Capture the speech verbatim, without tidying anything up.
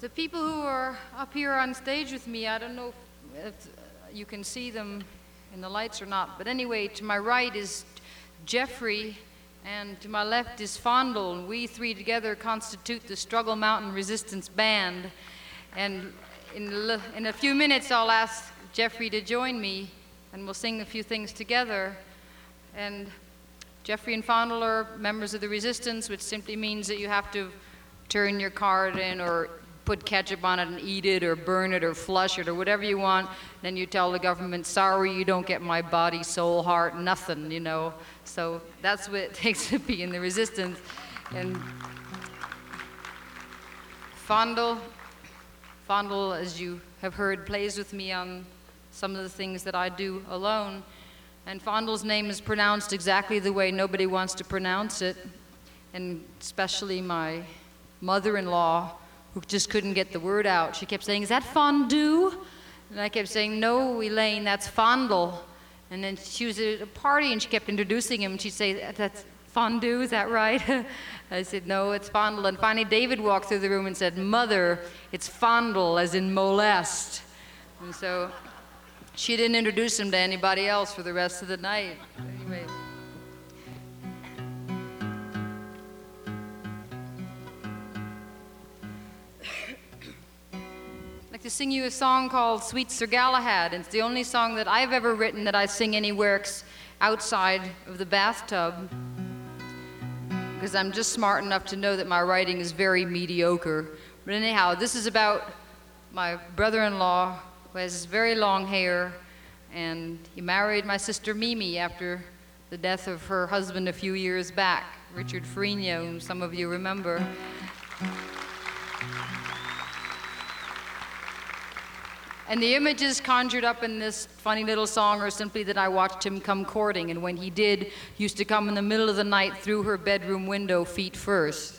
The people who are up here on stage with me, I don't know if, if you can see them in the lights or not, but anyway, to my right is Jeffrey, and to my left is Fondle, and we three together constitute the Struggle Mountain Resistance Band. And in, in a few minutes, I'll ask Jeffrey to join me, and we'll sing a few things together. And Jeffrey and Fondle are members of the Resistance, which simply means that you have to turn your card in or put ketchup on it and eat it or burn it or flush it or whatever you want. Then you tell the government, sorry, you don't get my body, soul, heart, nothing, you know. So that's what it takes to be in the Resistance. And Fondle, Fondle, as you have heard, plays with me on some of the things that I do alone. And Fondle's name is pronounced exactly the way nobody wants to pronounce it, and especially my mother-in-law, who just couldn't get the word out. She kept saying, is that fondue? And I kept saying, no, Elaine, that's Fondle. And then she was at a party and she kept introducing him, and she'd say, that's fondue, is that right? I said, no, it's Fondle. And finally David walked through the room and said, Mother, it's Fondle, as in molest. And so she didn't introduce him to anybody else for the rest of the night. Anyway. To sing you a song called Sweet Sir Galahad. It's the only song that I've ever written that I sing anywhere outside of the bathtub, because I'm just smart enough to know that my writing is very mediocre. But anyhow, this is about my brother-in-law who has very long hair, and he married my sister Mimi after the death of her husband a few years back, Richard Ferrigno, whom some of you remember. And the images conjured up in this funny little song are simply that I watched him come courting, and when he did, he used to come in the middle of the night through her bedroom window feet first.